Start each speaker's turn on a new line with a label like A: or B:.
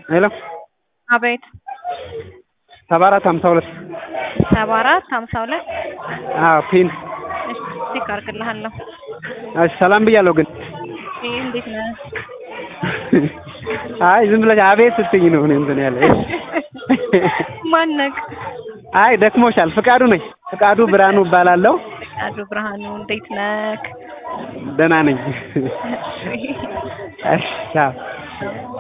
A: ሄሎ
B: አቤት
A: 7452
B: 7452
A: አዎ ፒን
B: እሺ ቼክ አድርግልሃለሁ።
A: እሺ ሰላም ብያለሁ ግን
B: እንዴት ነህ?
A: አይ ዝም ብለሽ አቤት ስትይኝ ነው እኔ እንትን ያለኝ።
B: ማነክ?
A: አይ ደክሞሻል። ፍቃዱ ነኝ። ፍቃዱ ብርሃኑ እባላለሁ።
B: ፍቃዱ ብርሃኑ እንዴት ነህ?
A: ደህና ነኝ።
B: እሺ
A: እሺ ቻው።